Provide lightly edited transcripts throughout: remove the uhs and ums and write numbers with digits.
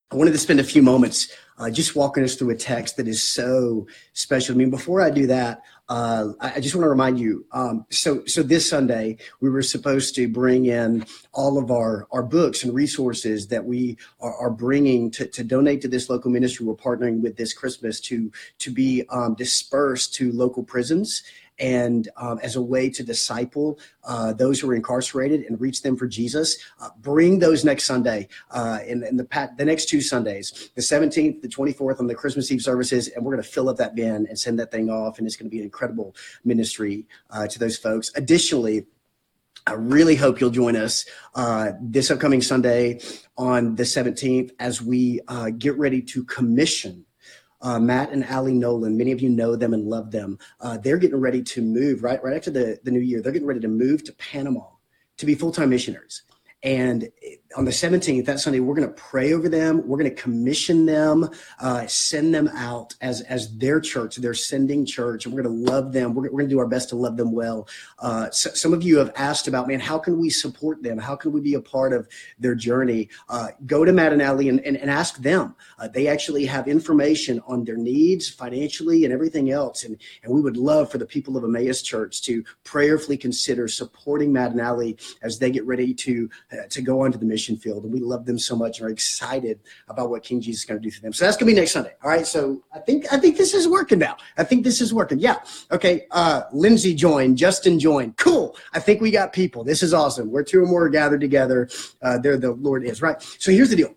I wanted to spend a few moments just walking us through a text that is so special to me. Before I do that, I just want to remind you, so this Sunday, we were supposed to bring in all of our books and resources that we are bringing to donate to this local ministry. We're partnering with this Christmas to be dispersed to local prisons and as a way to disciple those who are incarcerated and reach them for Jesus. Bring those next Sunday in the next 2 Sundays, the 17th, the 24th on the Christmas Eve services, and we're going to fill up that bin and send that thing off, and it's going to be an incredible ministry to those folks. Additionally, I really hope you'll join us this upcoming Sunday on the 17th as we get ready to commission Matt and Allie Nolan. Many of you know them and love them. They're getting ready to move right after the new year. They're getting ready to move to Panama to be full-time missionaries. And on the 17th, that Sunday, we're going to pray over them. We're going to commission them, send them out as their church, their sending church. And we're going to love them. We're going to do our best to love them well. Some of you have asked about, man, how can we support them? How can we be a part of their journey? Go to Matt and Allie and ask them. They actually have information on their needs financially and everything else. And we would love for the people of Emmaus Church to prayerfully consider supporting Matt and Allie as they get ready to go onto the mission field. And we love them so much and are excited about what King Jesus is going to do for them. So that's going to be next Sunday. All right. So I think this is working now. I think this is working. Yeah. Okay. Lindsay joined. Justin joined. Cool. I think we got people. This is awesome. Where 2 or more are gathered together, there the Lord is. Right. So here's the deal.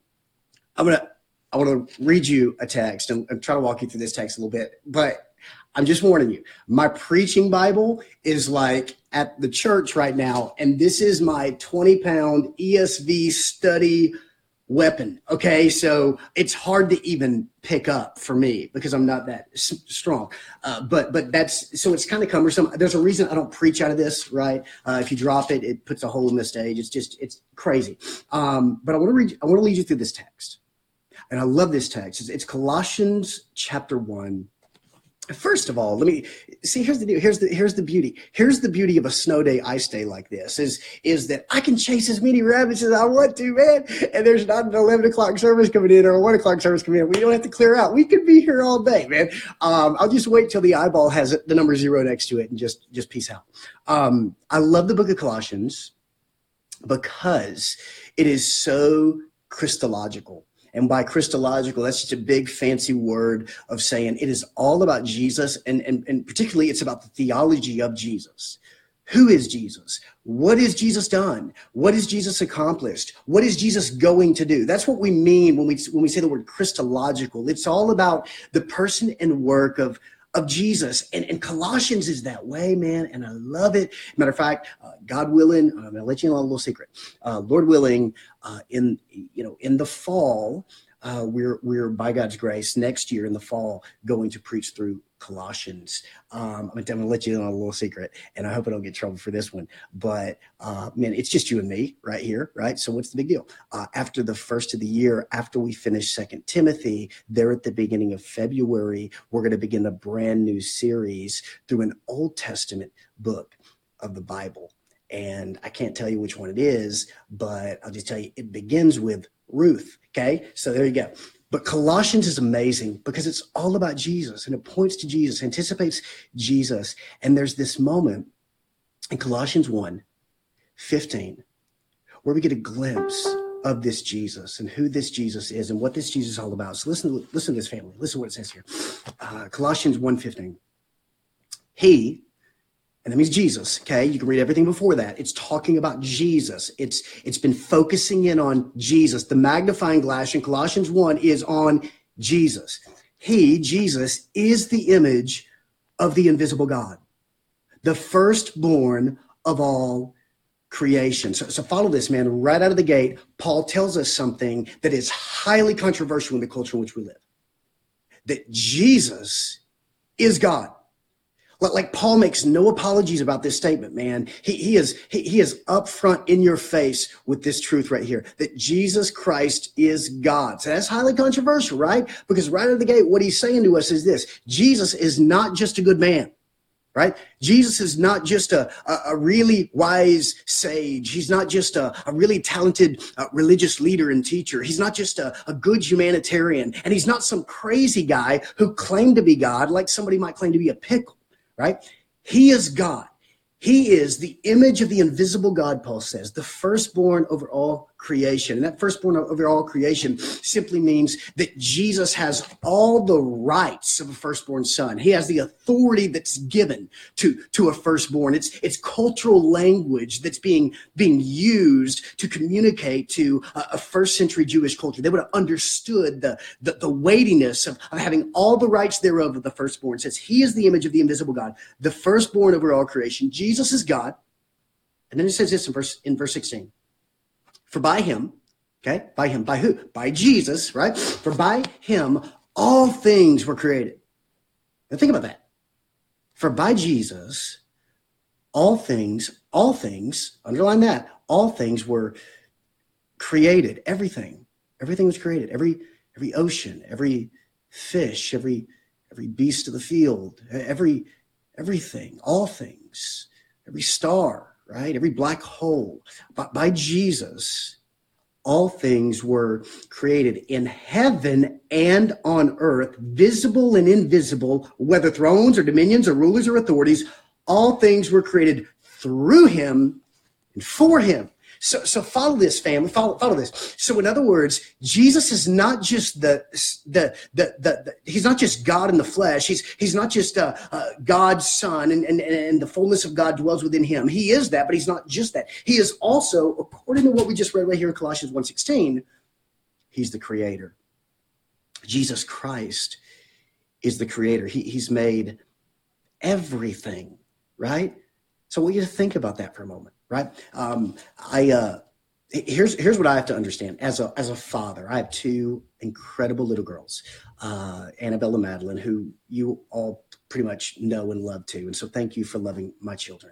I want to read you a text and try to walk you through this text a little bit, but I'm just warning you, my preaching Bible is like at the church right now, and this is my 20-pound ESV study weapon. Okay, so it's hard to even pick up for me because I'm not that strong. But that's, so it's kind of cumbersome. There's a reason I don't preach out of this, right? If you drop it, it puts a hole in the stage. it's crazy. But I want to lead you through this text. And I love this text. It's Colossians chapter 1. First of all, let me see. Here's the deal. Here's the beauty. Here's the beauty of a snow day, ice day like this is that I can chase as many rabbits as I want to, man. And there's not an 11 o'clock service coming in or a 1 o'clock service coming in. We don't have to clear out. We could be here all day, man. I'll just wait till the eyeball has the number 0 next to it and just peace out. I love the book of Colossians because it is so Christological. And by Christological, that's just a big fancy word of saying it is all about Jesus. And particularly it's about the theology of Jesus. Who is Jesus? What has Jesus done? What has Jesus accomplished? What is Jesus going to do? That's what we mean when we say the word Christological. It's all about the person and work of Jesus. And Colossians is that way, man. And I love it. Matter of fact, God willing, I'm going to let you know a little secret. Lord willing, in the fall, we're by God's grace next year in the fall going to preach through Colossians. I'm going to let you in on a little secret, and I hope I don't get in trouble for this one. But man, it's just you and me right here, right? So what's the big deal? After the first of the year, after we finish 2 Timothy, there at the beginning of February, we're going to begin a brand new series through an Old Testament book of the Bible. And I can't tell you which one it is, but I'll just tell you it begins with Ruth. Okay, so there you go. But Colossians is amazing because it's all about Jesus and it points to Jesus, anticipates Jesus. And there's this moment in Colossians 1:15 where we get a glimpse of this Jesus and who this Jesus is and what this Jesus is all about. So listen to this, family. Listen to what it says here. Colossians 1:15. He, and that means Jesus, okay? You can read everything before that. It's talking about Jesus. It's been focusing in on Jesus. The magnifying glass in Colossians 1 is on Jesus. He, Jesus, is the image of the invisible God, the firstborn of all creation. So follow this, man. Right out of the gate, Paul tells us something that is highly controversial in the culture in which we live, that Jesus is God. Like Paul makes no apologies about this statement, man. He is upfront in your face with this truth right here, that Jesus Christ is God. So that's highly controversial, right? Because right out of the gate, what he's saying to us is this: Jesus is not just a good man, right? Jesus is not just a really wise sage. He's not just a really talented religious leader and teacher. He's not just a good humanitarian. And he's not some crazy guy who claimed to be God like somebody might claim to be a pickle, right? He is God. He is the image of the invisible God, Paul says, the firstborn over all creation. And that firstborn over all creation simply means that Jesus has all the rights of a firstborn son. He has the authority that's given to a firstborn. It's cultural language that's being used to communicate to a first century Jewish culture. They would have understood the weightiness of having all the rights thereof of the firstborn. It says he is the image of the invisible God, the firstborn over all creation. Jesus is God. And then it says this in verse 16. For by him, okay, by him, by who? By Jesus, right? For by him, all things were created. Now think about that. For by Jesus, all things, underline that, all things were created. Everything was created. Every ocean, every fish, every beast of the field, everything, all things, every star, right? Every black hole. By Jesus, all things were created in heaven and on earth, visible and invisible, whether thrones or dominions or rulers or authorities. All things were created through him and for him. So follow this, family. Follow this. So in other words, Jesus is not just he's not just God in the flesh. He's not just God's son and the fullness of God dwells within him. He is that, but he's not just that. He is also, according to what we just read right here in Colossians 1:16, he's the creator. Jesus Christ is the creator. He's made everything, right? So I want you to think about that for a moment. Right. Here's what I have to understand as a father. I have two incredible little girls, Annabelle and Madeline, who you all pretty much know and love too. And so thank you for loving my children.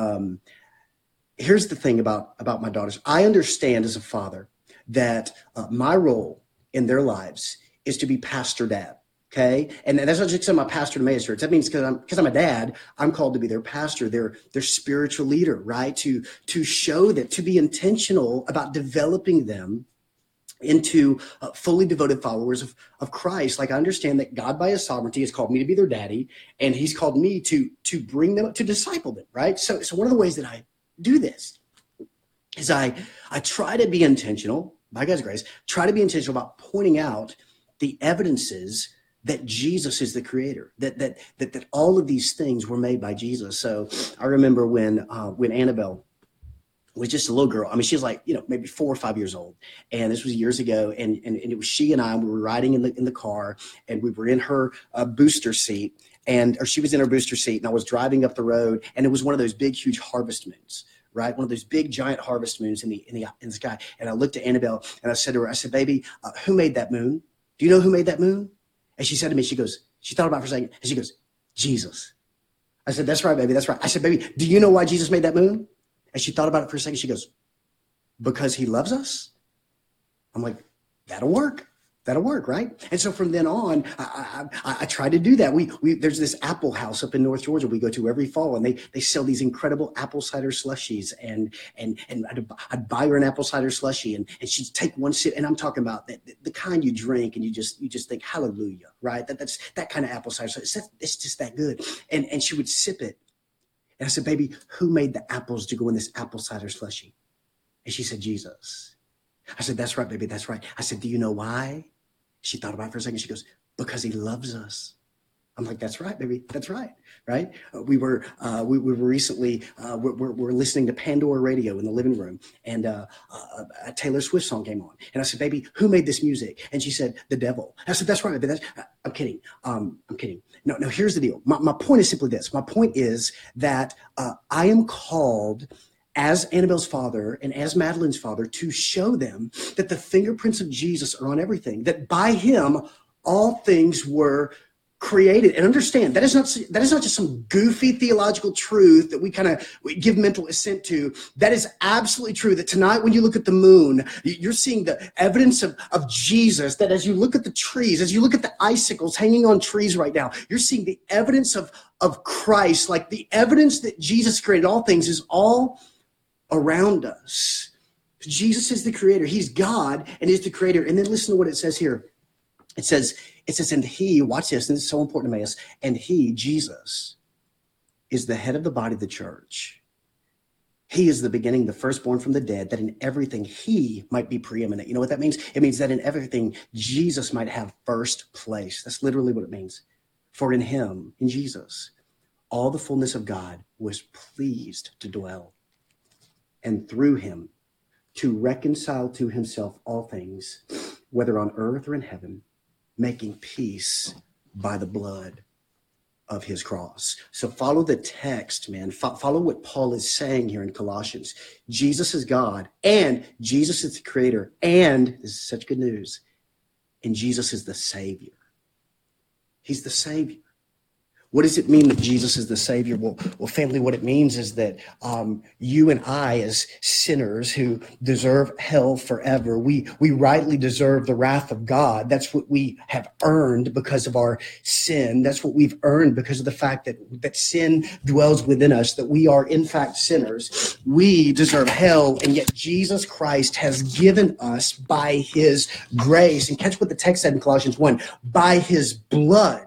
Here's the thing about my daughters. I understand as a father that my role in their lives is to be pastor dad. Okay. And that's not just because I'm a pastor to Emmaus Church. That means because I'm a dad, I'm called to be their pastor, their spiritual leader, right? To show that, to be intentional about developing them into fully devoted followers of Christ. Like I understand that God by his sovereignty has called me to be their daddy, and he's called me to bring them, to disciple them, right? So one of the ways that I do this is I try to be intentional, by God's grace, try to be intentional about pointing out the evidences that Jesus is the creator, that all of these things were made by Jesus. So I remember when Annabelle was just a little girl. I mean, she was like, maybe 4 or 5 years old. And this was years ago. And it was she and I, we were riding in the car, and we were in her booster seat, or she was in her booster seat, and I was driving up the road, and it was one of those big, huge harvest moons, right? One of those big, giant harvest moons in the sky. And I looked at Annabelle and I said to her, baby, who made that moon? Do you know who made that moon? And she said to me, she thought about it for a second, and she goes, Jesus. I said, that's right, baby, that's right. I said, baby, do you know why Jesus made that moon? And she thought about it for a second. She goes, because he loves us? I'm like, that'll work. That'll work, right? And so from then on, I try to do that. There's this apple house up in North Georgia we go to every fall, and they sell these incredible apple cider slushies. And I'd buy her an apple cider slushie, and she'd take one sip, and I'm talking about the kind you drink, and you just think hallelujah, right? That's that kind of apple cider. It's just that good. And she would sip it, and I said, baby, who made the apples to go in this apple cider slushie? And she said, Jesus. I said, that's right, baby, that's right. I said, do you know why? She thought about it for a second. She goes, because he loves us. I'm like, that's right, baby. That's right. Right. We were recently, we're listening to Pandora Radio in the living room, and a Taylor Swift song came on. And I said, baby, who made this music? And she said, the devil. I said, that's right, baby. I'm kidding. I'm kidding. No, here's the deal. My point is simply this. My point is that I am called as Annabelle's father and as Madeline's father to show them that the fingerprints of Jesus are on everything, that by him, all things were created. And understand, that is not just some goofy theological truth that we give mental assent to. That is absolutely true, that tonight when you look at the moon, you're seeing the evidence of Jesus, that as you look at the trees, as you look at the icicles hanging on trees right now, you're seeing the evidence of Christ, like the evidence that Jesus created all things is all around us. Jesus is the creator. He's God and is the creator. And then listen to what it says here. It says, and he, watch this, and this is so important to Emmaus, and he, Jesus, is the head of the body of the church. He is the beginning, the firstborn from the dead, that in everything he might be preeminent. You know what that means? It means that in everything, Jesus might have first place. That's literally what it means. For in him, in Jesus, all the fullness of God was pleased to dwell, and through him to reconcile to himself all things, whether on earth or in heaven, making peace by the blood of his cross. So follow the text, man. Follow what Paul is saying here in Colossians. Jesus is God, and Jesus is the creator, and this is such good news, and Jesus is the Savior. He's the Savior. What does it mean that Jesus is the Savior? Well, family, what it means is that you and I, as sinners who deserve hell forever, we rightly deserve the wrath of God. That's what we have earned because of our sin. That's what we've earned because of the fact that sin dwells within us, that we are in fact sinners. We deserve hell, and yet Jesus Christ has given us by his grace. And catch what the text said in Colossians 1, by his blood,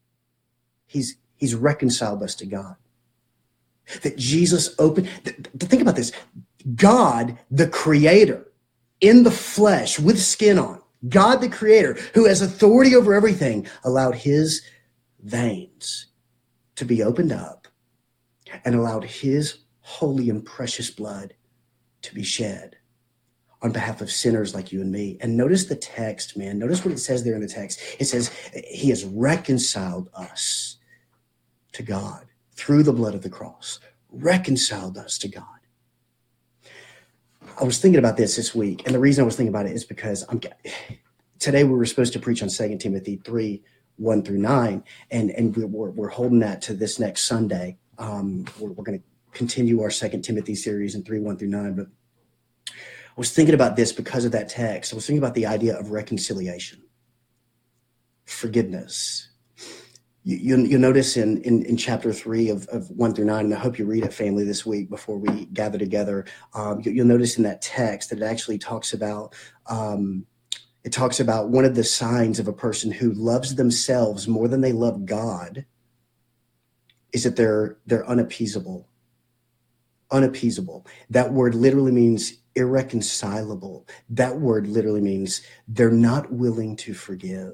He's reconciled us to God. That Jesus opened, think about this. God, the creator, in the flesh, with skin on, God, the creator, who has authority over everything, allowed his veins to be opened up and allowed his holy and precious blood to be shed on behalf of sinners like you and me. And notice the text, man. Notice what it says there in the text. It says he has reconciled us to God through the blood of the cross, reconciled us to God. I was thinking about this week, and the reason I was thinking about it is because today we were supposed to preach on 2 Timothy 3, 1 through 9, and we're holding that to this next Sunday. We're going to continue our 2 Timothy series in 3, 1 through 9, but I was thinking about this because of that text. I was thinking about the idea of reconciliation, forgiveness. You'll notice in chapter 3 of 1 through 9, and I hope you read it, family, this week before we gather together. You'll notice in that text that it actually talks about one of the signs of a person who loves themselves more than they love God is that they're unappeasable. Unappeasable. That word literally means irreconcilable. That word literally means they're not willing to forgive.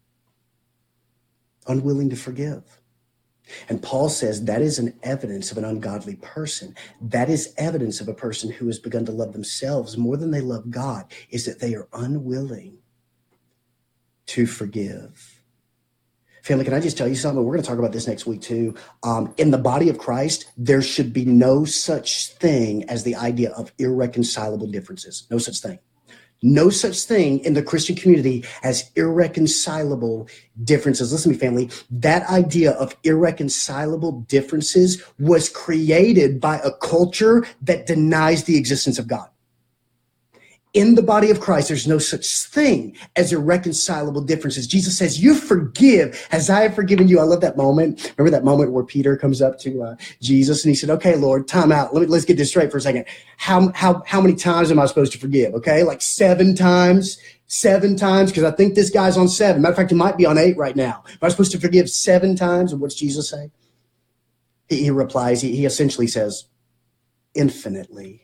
Unwilling to forgive. And Paul says that is an evidence of an ungodly person. That is evidence of a person who has begun to love themselves more than they love God, is that they are unwilling to forgive. Family, can I just tell you something? We're going to talk about this next week too. In the body of Christ, there should be no such thing as the idea of irreconcilable differences. No such thing. No such thing in the Christian community as irreconcilable differences. Listen to me, family. That idea of irreconcilable differences was created by a culture that denies the existence of God. In the body of Christ, there's no such thing as irreconcilable differences. Jesus says, you forgive as I have forgiven you. I love that moment. Remember that moment where Peter comes up to Jesus and he said, okay, Lord, time out. Let's get this straight for a second. How many times am I supposed to forgive? Okay, like 7 times. 7 times, because I think this guy's on 7. Matter of fact, he might be on 8 right now. Am I supposed to forgive 7 times? And what's Jesus say? He replies, he essentially says, infinitely.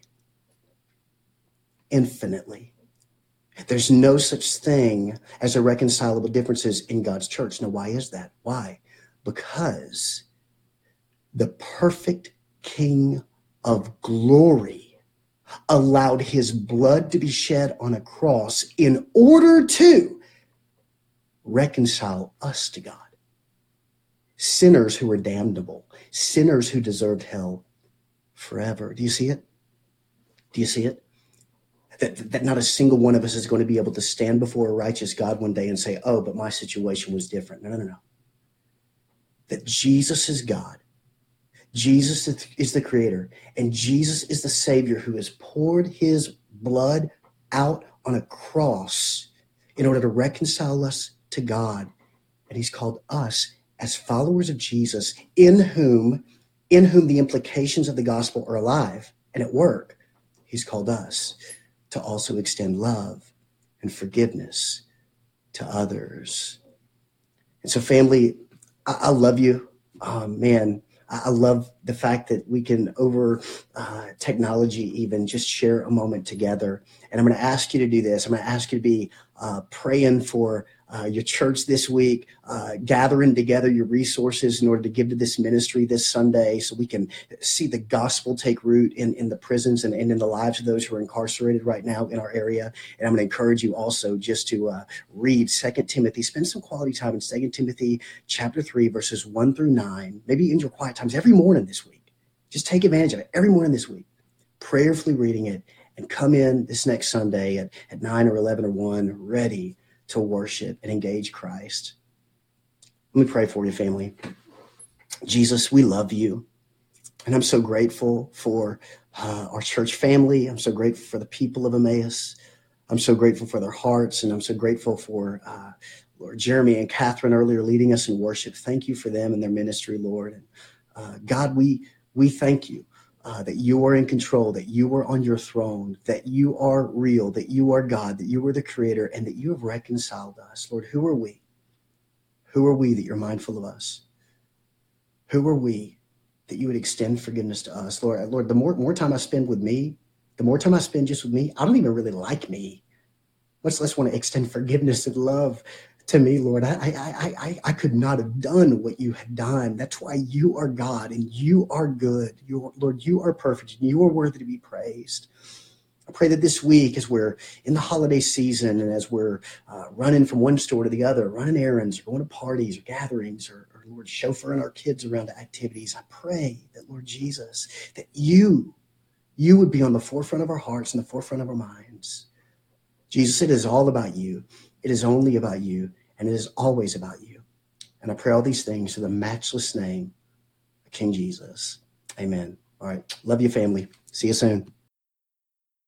Infinitely. There's no such thing as irreconcilable differences in God's church. Now, why is that? Why? Because the perfect King of glory allowed his blood to be shed on a cross in order to reconcile us to God. Sinners who were damnable, sinners who deserved hell forever. Do you see it? Do you see it? That not a single one of us is going to be able to stand before a righteous God one day and say, oh, but my situation was different. No. that Jesus is God. Jesus is the creator, and Jesus is the Savior who has poured his blood out on a cross in order to reconcile us to God. And he's called us as followers of Jesus, in whom the implications of the gospel are alive and at work. He's called us to also extend love and forgiveness to others. And so, family, I love you. Man, I love the fact that we can, over technology even, just share a moment together. And I'm going to ask you to do this. I'm going to ask you to be praying for your church this week, gathering together your resources in order to give to this ministry this Sunday so we can see the gospel take root in the prisons and in the lives of those who are incarcerated right now in our area. And I'm going to encourage you also just to read 2 Timothy, spend some quality time in 2 Timothy chapter 3, verses 1 through 9, maybe in your quiet times every morning this week. Just take advantage of it every morning this week, prayerfully reading it, and come in this next Sunday at 9 or 11 or 1 ready to worship and engage Christ. Let me pray for you, family. Jesus, we love you. And I'm so grateful for our church family. I'm so grateful for the people of Emmaus. I'm so grateful for their hearts. And I'm so grateful for Lord Jeremy and Catherine earlier leading us in worship. Thank you for them and their ministry, Lord. And God, we thank you. That you are in control, that you are on your throne, that you are real, that you are God, that you are the creator, and that you have reconciled us. Lord, who are we? Who are we that you're mindful of us? Who are we that you would extend forgiveness to us? Lord, the more time I spend with me, the more time I spend just with me, I don't even really like me. Much less want to extend forgiveness and love to me, Lord. I could not have done what you had done. That's why you are God and you are good. Lord, you are perfect and you are worthy to be praised. I pray that this week, as we're in the holiday season and as we're running from one store to the other, running errands, or going to parties or gatherings, or Lord, chauffeuring our kids around to activities, I pray that, Lord Jesus, that you would be on the forefront of our hearts and the forefront of our minds. Jesus, it is all about you. It is only about you, and it is always about you. And I pray all these things in the matchless name of King Jesus. Amen. All right. Love you, family. See you soon.